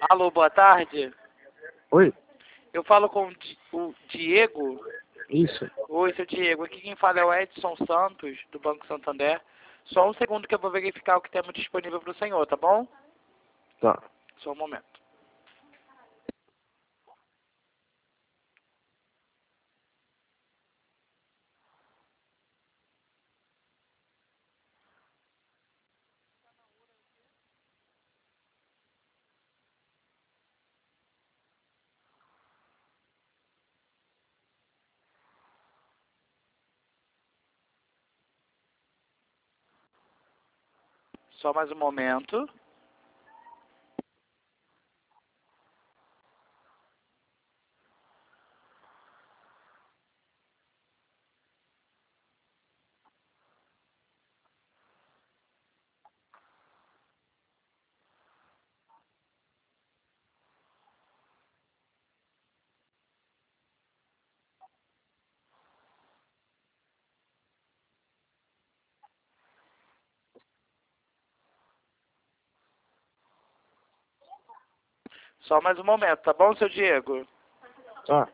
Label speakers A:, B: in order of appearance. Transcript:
A: Alô, boa tarde.
B: Oi,
A: Eu falo com o Diego.
B: isso.
A: Oi, seu Diego. Aqui quem fala é o Edson Santos, do Banco Santander. Só um segundo que eu vou verificar o que temos disponível para o senhor, tá bom?
B: Tá.
A: Só um momento. Só mais um momento. Só mais um momento, tá bom, seu Diego?
B: Tá.